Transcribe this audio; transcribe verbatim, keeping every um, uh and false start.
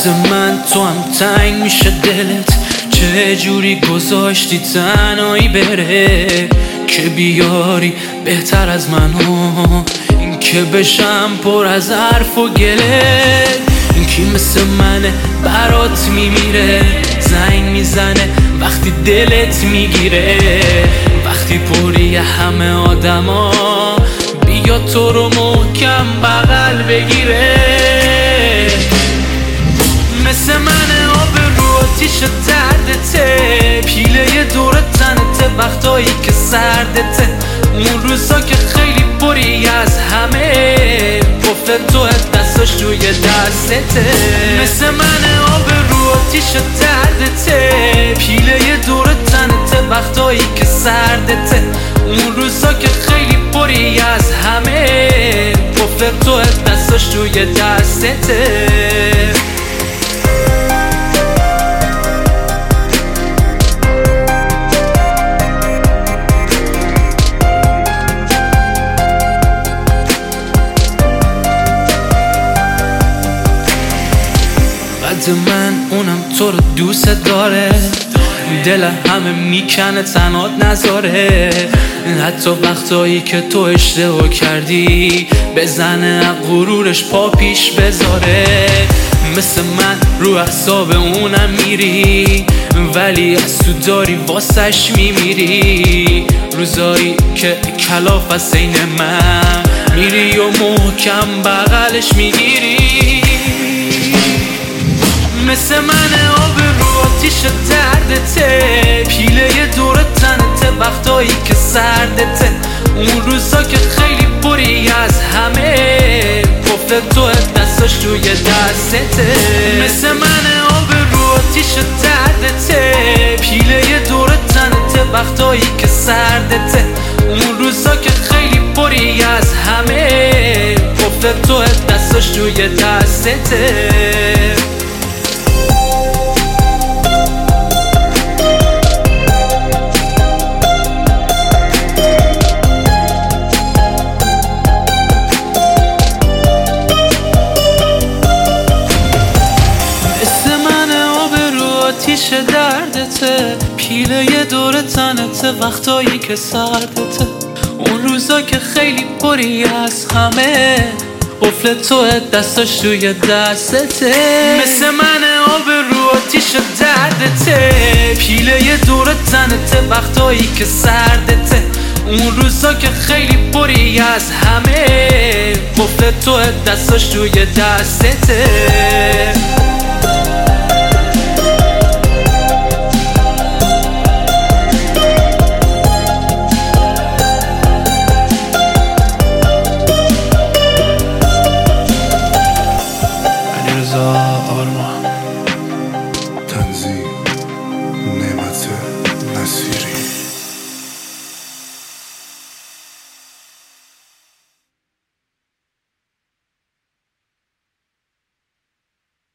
مثل من تو هم تنگ میشه دلت، چه جوری گذاشتی تنهایی بره که بیاری بهتر از منو، این که بشم پر از حرف و گله. این کی مثل منه برات میمیره، زنگ میزنه وقتی دلت میگیره، وقتی پری همه آدما بیا تو رو محکم بغل بگیره. مثل منه آب رو آتیش دردته، پیله دور تنته وقتایی که سردته، اون روزا که خیلی پری از همه قفل تو دستاش توی دستته. مثل منه آب رو آتیش دردته، پیله دور تنته وقتایی که سردته، اون روزا که خیلی پری از همه قفل تو دستاش توی دستته. من اونم تو رو دوست داره، دل همه میکنه تنات نذاره، حتی وقتایی که تو اشتباه کردی بزنه غرورش پا پیش بذاره. مثل من رو اعصاب اونم میری، ولی از تو داری واسش میمیری، روزایی که کلاف از عین من میری و محکم بغلش میگیری. مثل منه آب رو آتیش دردته، پیله دور تنته وقتایی که سردته، اون روزا که خیلی پری از همه قفل تو دستاش توی دستته. مثل منه آب رو آتیش دردته، پیله دور تنته وقتایی که سردته، اون روزا که خیلی پری از همه قفل تو دستاش توی دستته. آتیش دردته، پیله دور تنته وقتایی که سردته، اون روزا که خیلی پری از همه قفل تو دستاش توی دستته. مثل منه آب رو آتیش دردته، پیله دور تنته وقتایی که سردته، اون روزا که خیلی پری از همه قفل تو دستاش توی دستته. تنظیم نعمت نصیری.